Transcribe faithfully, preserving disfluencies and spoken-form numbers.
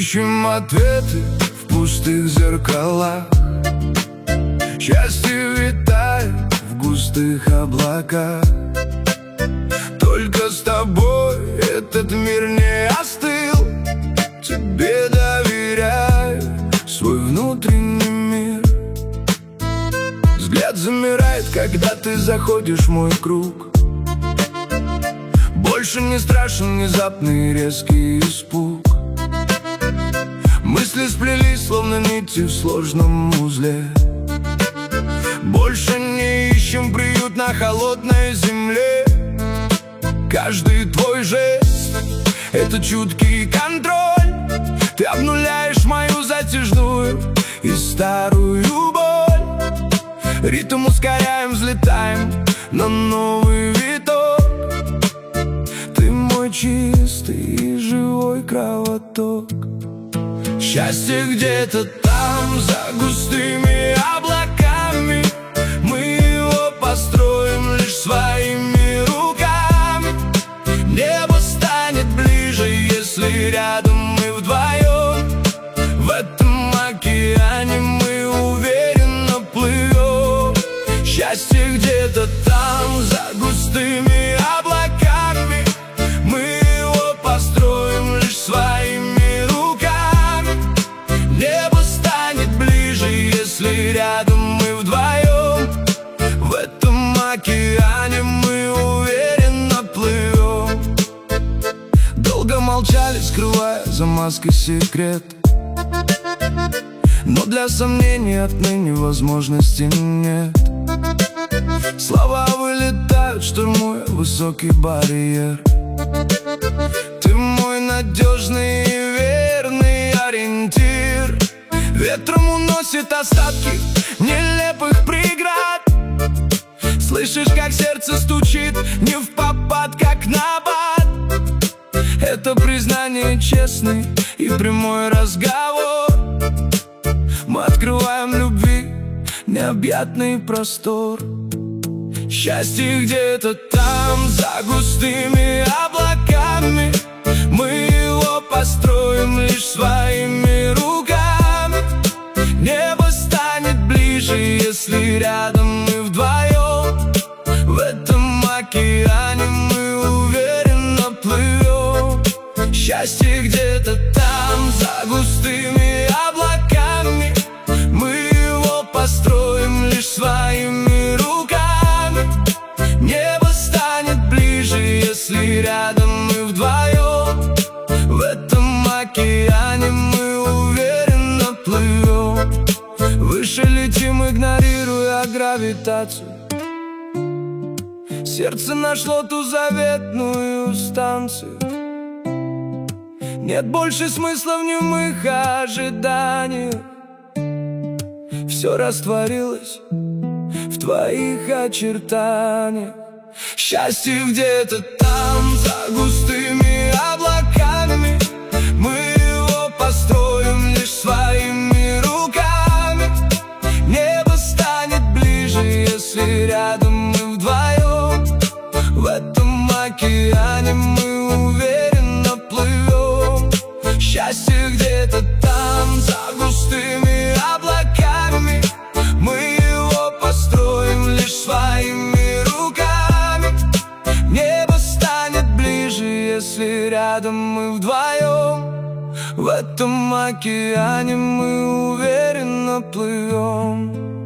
Ищем ответы в пустых зеркалах. Счастье витает в густых облаках. Только с тобой этот мир не остыл. Тебе доверяю свой внутренний мир. Взгляд замирает, когда ты заходишь в мой круг. Больше не страшен внезапный резкий испуг. Мысли сплелись, словно нити в сложном узле. Больше не ищем приют на холодной земле. Каждый твой жест — это чуткий контроль. Ты обнуляешь мою затяжную и старую боль. Ритм ускоряем, взлетаем на новый виток. Ты мой чистый и живой кровоток. Счастье где-то там, за густыми облаками. Мы его построим лишь своими руками. Небо станет ближе, если рядом мы вдвоем. В этом океане мы уверенно плывем. Счастье где-то там, за густыми облаками. Мы его построим лишь своими руками. Небо станет ближе, если рядом мы вдвоем. В этом океане мы уверенно плывем. Долго молчали, скрывая за маской секрет. Но для сомнений отныне возможности нет. Слова вылетают, штурмуя высокий барьер. Ты мой надежный и верный ориентир. Ветром уносит остатки нелепых преград. Слышишь, как сердце стучит, не впопад, как набат. Это признание честный и прямой разговор. Мы открываем любви необъятный простор. Счастье где-то там, за густыми облаками. Мы его построим лишь своими руками. Небо станет ближе, если рядом мы вдвоем. В этом океане мы уверенно плывем. Счастье где-то там, за густыми облаками. Мы его построим лишь своими руками. Небо станет ближе, если рядом мы вдвоем. В этом океане мы уверенно плывем. Выше летим, игнорируя гравитацию. Сердце нашло ту заветную станцию. Нет больше смысла в немых ожиданиях. Все растворилось в твоих очертаниях. Счастье где-то там, за густыми облаками. Мы его построим лишь своими руками. Небо станет ближе, если рядом мы вдвоем. В этом океане мы уверенно плывем. Счастье где-то там, за густыми облаками. Мы его построим лишь своими руками. Небо станет ближе, если рядом мы вдвоем. В этом океане мы уверенно плывем.